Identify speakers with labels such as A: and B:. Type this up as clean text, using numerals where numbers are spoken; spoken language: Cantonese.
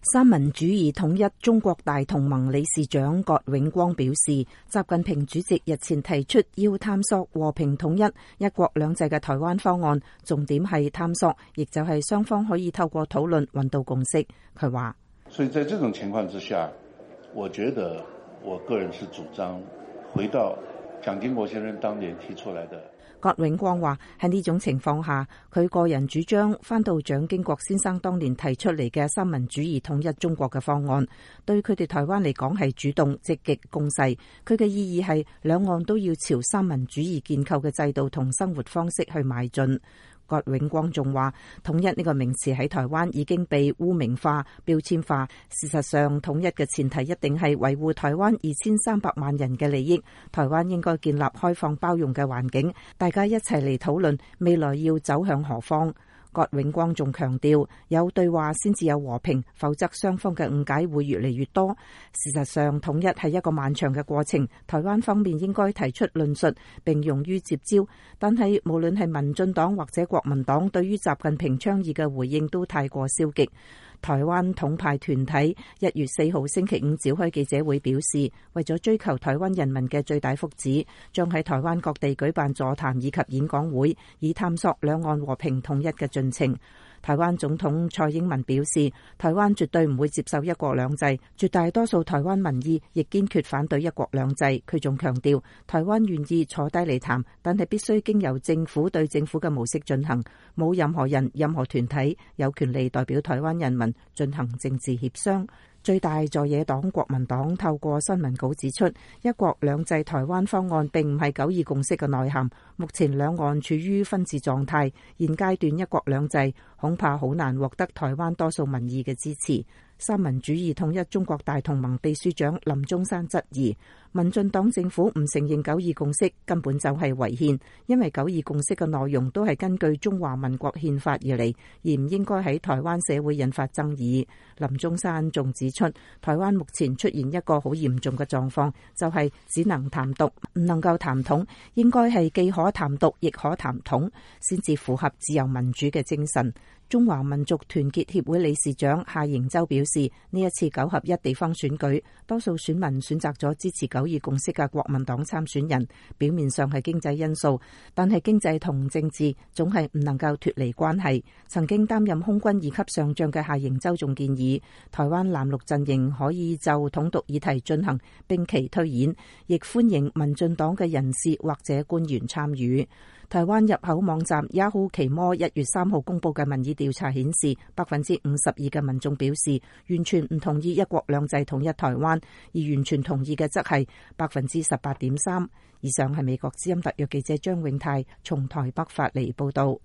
A: 三民主義統一中國大同盟理事長葛永光表示，習近平主席日前提出要探索和平統一、一國兩制嘅台灣方案，重點係探索，亦就係雙方可以透過討論搵到共識。佢話：
B: 所以在這種情況之下，我覺得我個人是主張回到蔣經國先生當年提出來的。
A: 葛永光話：喺呢種情況下，佢個人主張翻到蔣經國先生當年提出嚟嘅三民主義統一中國嘅方案，對佢哋台灣嚟講係主動、積極、攻勢。佢嘅意義係兩岸都要朝三民主義建構嘅制度同生活方式去邁進。葛永光仲話：統一呢個名詞喺台灣已經被污名化、標籤化。事實上，統一嘅前提一定係維護台灣2300萬人嘅利益。台灣應該建立開放包容嘅環境，大家一齊嚟討論未來要走向何方。葛永光仲強調，有對話先至有和平，否則雙方嘅誤解會越嚟越多。事實上，統一係一個漫長嘅過程，台灣方面應該提出論述並勇於接招。但係無論係民進黨或者國民黨，對於習近平倡議嘅回應都太過消極。台灣統派團體1月4號星期五召開記者會表示，為咗追求台灣人民嘅最大福祉，將喺台灣各地舉辦座談以及演講會，以探索兩岸和平統一嘅進程。台灣總統蔡英文表示，台灣絕對唔會接受一國兩制，絕大多數台灣民意亦堅決反對一國兩制。佢仲強調，台灣願意坐低嚟談，但係必須經由政府對政府嘅模式進行，冇任何人、任何團體有權利代表台灣人民進行政治協商。最大在野黨國民黨透過新聞稿指出，一國兩制台灣方案並唔係九二共識嘅內涵，目前兩岸處於分治狀態，現階段一國兩制恐怕好難獲得台灣多數民意嘅支持。三民主義統一中國大同盟秘書長林中山質疑，民進黨政府唔承認九二共識根本就係違憲，因為九二共識嘅內容都係根據中華民國憲法而嚟，而唔應該喺台灣社會引發爭議。林中山仲指出，台灣目前出現一個好嚴重嘅狀況，就係只能談獨，唔能夠談統，應該係既可談獨亦可談統，先至符合自由民主嘅精神。中華民族團結協會理事長夏瑩洲表示，呢一次9合1地方選舉，多數選民選擇咗支持九二共識嘅國民黨參選人，表面上係經濟因素，但係經濟同政治總係唔能夠脫離關係。曾經擔任空軍2級上將嘅夏瑩洲仲建議，台灣藍綠陣營可以就統獨議題進行兵棋推演，亦歡迎民進黨嘅人士或者官員參與。台灣入口網站 Yahoo 奇摩1月3號公布嘅民意調查顯示，52% 嘅民眾表示完全唔同意一國兩制統一台灣，而完全同意嘅則係18.3%。以上係美國之音特約記者張永泰從台北發嚟報道。